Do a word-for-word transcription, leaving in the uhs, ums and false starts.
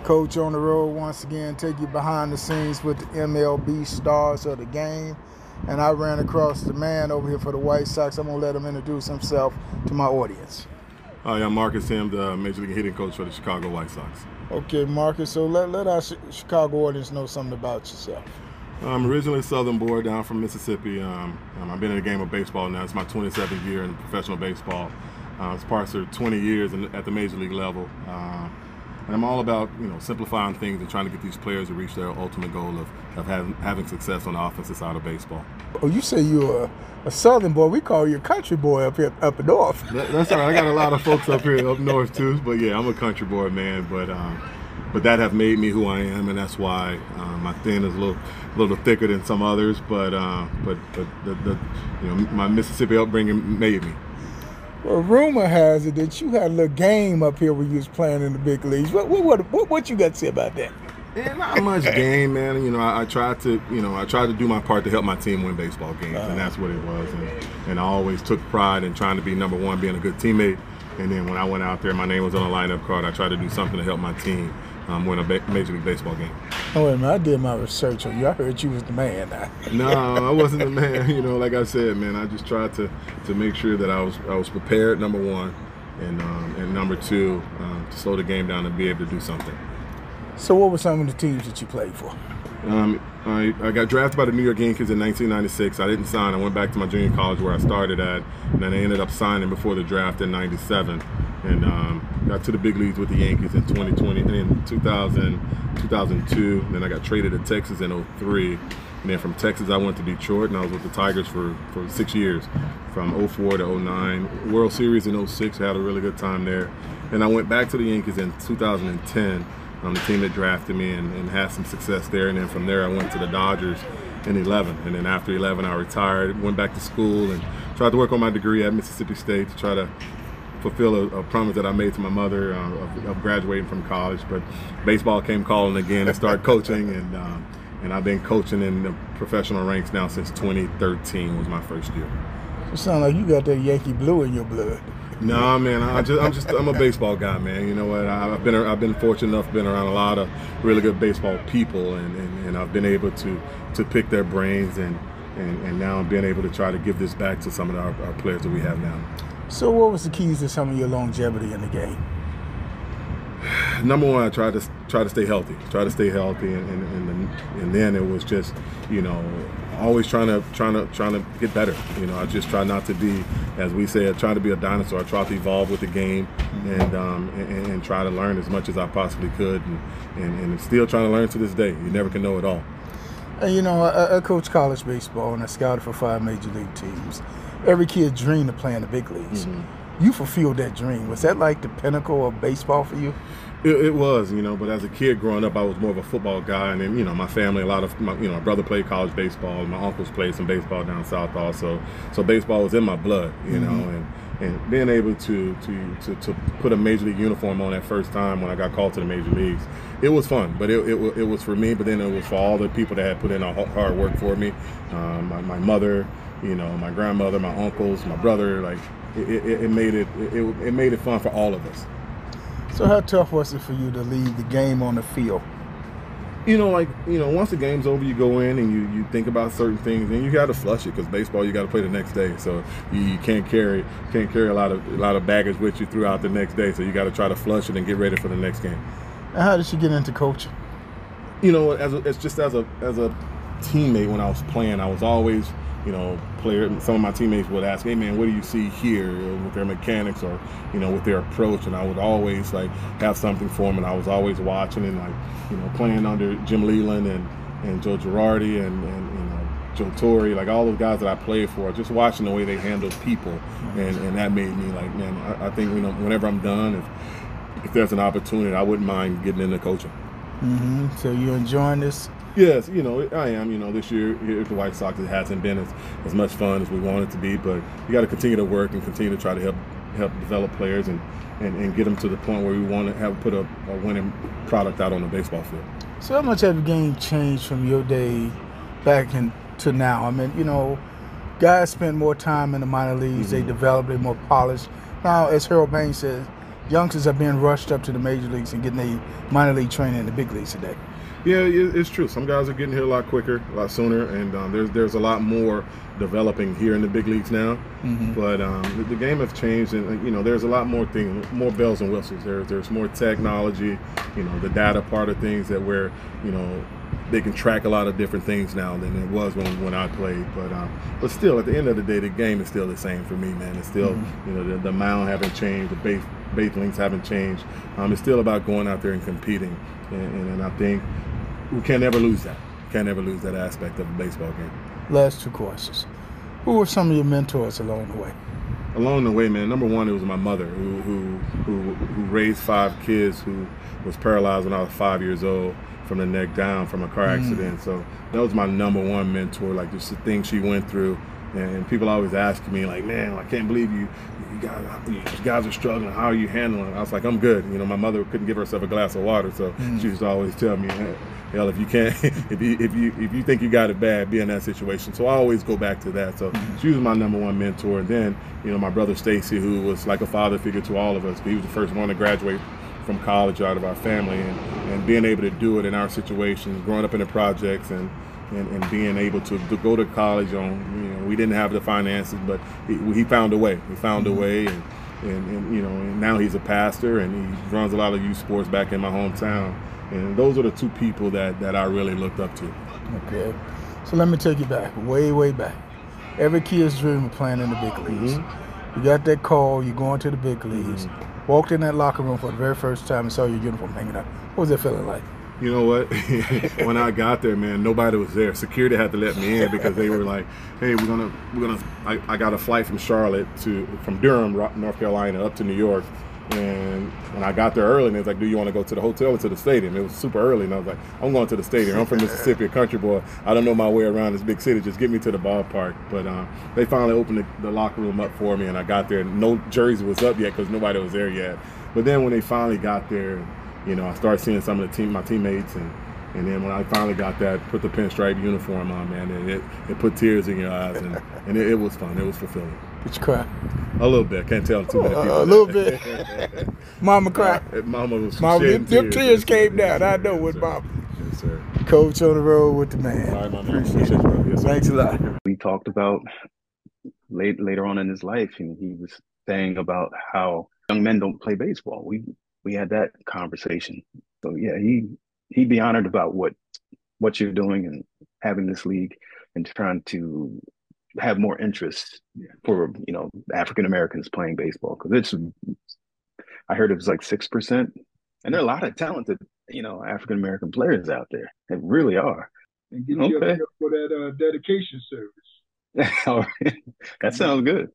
Coach on the road once again, take you behind the scenes with the M L B stars of the game. And I ran across the man over here for the White Sox. I'm going to let him introduce himself to my audience. Hi, I'm Marcus Sims, the Major League hitting coach for the Chicago White Sox. Okay, Marcus, so let, let our Chicago audience know something about yourself. I'm originally Southern boy down from Mississippi. Um, um, I've been in the game of baseball now. It's my twenty-seventh year in professional baseball. Uh, it's part of twenty years in, at the Major League level. Uh, and I'm all about, you know, simplifying things and trying to get these players to reach their ultimate goal of, of having, having success on the offensive side of baseball. Oh, you say you're a, a Southern boy. We call you a country boy up here, up north. That, that's all right. I got a lot of folks up here up north too. But yeah, I'm a country boy, man. But um, but that have made me who I am, and that's why um, my thin is a little, a little thicker than some others. But uh, but but the, the you know my Mississippi upbringing made me. Well, rumor has it that you had a little game up here when you was playing in the big leagues. What what what, what, what you got to say about that? Yeah, not much game, man. You know, I, I tried to, you know, I tried to do my part to help my team win baseball games, uh-huh. and that's what it was. And, and I always took pride in trying to be number one, being a good teammate. And then when I went out there, my name was on the lineup card. I tried to do something to help my team um, win a ba- Major League Baseball game. Oh, wait a minute. I did my research on you. I heard you was the man now. No, I wasn't the man. You know, like I said, man, I just tried to, to make sure that I was I was prepared, number one, and um, and number two, um, to slow the game down and be able to do something. So what were some of the teams that you played for? Um, I, I got drafted by the New York Yankees in nineteen ninety-six. I didn't sign. I went back to my junior college where I started at, and then I ended up signing before the draft in ninety-seven. And um, got to the big leagues with the Yankees in twenty twenty, in two thousand, two thousand two. And then I got traded to Texas in oh three. And then from Texas, I went to Detroit, and I was with the Tigers for, for six years, from oh four to oh nine. World Series in oh six, had a really good time there. And I went back to the Yankees in two thousand ten. Um, the team that drafted me and, and had some success there. And then from there, I went to the Dodgers in eleven. And then after eleven, I retired, went back to school, and tried to work on my degree at Mississippi State to try to fulfill a, a promise that I made to my mother uh, of, of graduating from college. But baseball came calling again and started coaching. And, um, and I've been coaching in the professional ranks now since twenty thirteen was my first year. It sounds like you got that Yankee blue in your blood. No, man. I just, I'm just, I'm a baseball guy, man. You know what? I've been, I've been fortunate enough, been around a lot of really good baseball people, and, and, and I've been able to, to pick their brains, and, and, and now I'm being able to try to give this back to some of our, our players that we have now. So, what was the keys to some of your longevity in the game? Number one, I tried to try to stay healthy, try to stay healthy, and and, and and then it was just, you know, always trying to trying to trying to get better. You know, I just try not to be, as we said, trying to be a dinosaur. I try to evolve with the game, and um and, and try to learn as much as I possibly could, and, and and still trying to learn to this day. You never can know it all. And, you know, I, I coach college baseball, and I scouted for five major league teams. Every kid dreamed of playing the big leagues. Mm-hmm. You fulfilled that dream. Was that like the pinnacle of baseball for you? It, it was, you know, but as a kid growing up, I was more of a football guy. And then, you know, my family, a lot of, my, you know, my brother played college baseball. My uncles played some baseball down south also. So baseball was in my blood, you mm-hmm. know, and, and being able to, to, to, to put a major league uniform on that first time when I got called to the major leagues, it was fun. But it, it, it was for me, but then it was for all the people that had put in hard work for me. Um, my, my mother, you know, my grandmother, my uncles, my brother, like, It, it, it made it, it it made it fun for all of us. So how tough was it for you to leave the game on the field? You know, like, you know, once the game's over, you go in and you, you think about certain things, and you got to flush it, because baseball, you got to play the next day. So you, you can't carry can't carry a lot of a lot of baggage with you throughout the next day. So you got to try to flush it and get ready for the next game. And how did you get into coaching? You know, as a, it's just as a as a teammate when I was playing, I was always, you know, player. Some of my teammates would ask, "Hey, man, what do you see here with their mechanics, or, you know, with their approach?" And I would always like have something for them, and I was always watching, and like, you know, playing under Jim Leland and, and Joe Girardi and, and you know, Joe Torre, like all those guys that I played for, just watching the way they handled people, and, and that made me like, man, I, I think, you know, whenever I'm done, if if there's an opportunity, I wouldn't mind getting into coaching. Mm-hmm. So you're enjoying this? Yes, you know, I am. You know, this year here at the White Sox, it hasn't been as, as much fun as we want it to be, but you got to continue to work and continue to try to help help develop players and, and, and get them to the point where we want to have put a, a winning product out on the baseball field. So how much have the game changed from your day back in, to now? I mean, you know, guys spend more time in the minor leagues. Mm-hmm. They develop, they're more polished. Now, as Harold Baines says, youngsters are being rushed up to the major leagues and getting their minor league training in the big leagues today. Yeah, it's true. Some guys are getting here a lot quicker, a lot sooner, and um, there's there's a lot more developing here in the big leagues now. Mm-hmm. But um, the, the game has changed, and you know, there's a lot more things, more bells and whistles. There's there's more technology, you know, the data part of things that where you know they can track a lot of different things now than it was when when I played. But um, but still, at the end of the day, the game is still the same for me, man. It's still mm-hmm. you know the, the mound haven't changed, the base base links haven't changed. Um, it's still about going out there and competing, and, and, and I think. We can't ever lose that. Can't ever lose that aspect of a baseball game. Last two questions. Who were some of your mentors along the way? Along the way, man, number one, it was my mother who who who, who raised five kids, who was paralyzed when I was five years old from the neck down from a car accident. Mm. So that was my number one mentor, like just the things she went through. And people always ask me, like, man, I can't believe you, you guys, you guys are struggling. How are you handling it? I was like, I'm good. You know, my mother couldn't give herself a glass of water, so mm. she used to always tell me, hell, if you can't, if you if you if you think you got it bad, be in that situation. So I always go back to that. So mm. she was my number one mentor. And then, you know, my brother Stacy, who was like a father figure to all of us. He was the first one to graduate from college out of our family, and, and being able to do it in our situation, growing up in the projects, and. And, and being able to, to go to college on, you know, we didn't have the finances, but he, he found a way. He found mm-hmm. a way, and, and, and you know, and now he's a pastor, and he runs a lot of youth sports back in my hometown. And those are the two people that, that I really looked up to. Okay, so let me take you back, way, way back. Every kid's dream of playing in the big leagues. Mm-hmm. You got that call, you're going to the big leagues. Mm-hmm. Walked in that locker room for the very first time and saw your uniform hanging up. What was that feeling like? You know what? When I got there, man, nobody was there. Security had to let me in because they were like, "Hey, we're gonna, we're gonna." I, I got a flight from Charlotte to, from Durham, North Carolina, up to New York. And when I got there early, and they was like, "Do you want to go to the hotel or to the stadium?" It was super early, and I was like, "I'm going to the stadium. I'm from Mississippi, a country boy. I don't know my way around this big city. Just get me to the ballpark." But um, they finally opened the, the locker room up for me, and I got there. And no jersey was up yet because nobody was there yet. But then when they finally got there, you know, I started seeing some of the team, my teammates, and, and then when I finally got that, put the pinstripe uniform on, man, and it, it put tears in your eyes, and, and it, it was fun. It was fulfilling. Did you cry? A little bit. Can't tell too many people. Uh, a little bit. Mama cried. Uh, Mama was Mama, shedding them tears. tears came Yes, down. I sir. know Yes, with sir. Mama. Yes, sir. Coach on the road with the man. All right, my man. Appreciate Appreciate it. you, brother. Yes, sir. Thanks a lot. We talked about late, later on in his life, and he was saying about how young men don't play baseball. We we had that conversation. So yeah, he he'd be honored about what what you're doing and having this league and trying to have more interest for, you know, African Americans playing baseball, because it's, I heard it was like six percent, and there are a lot of talented, you know, African American players out there. They really are. And get you Okay. up for that uh, dedication service. All right. That sounds good.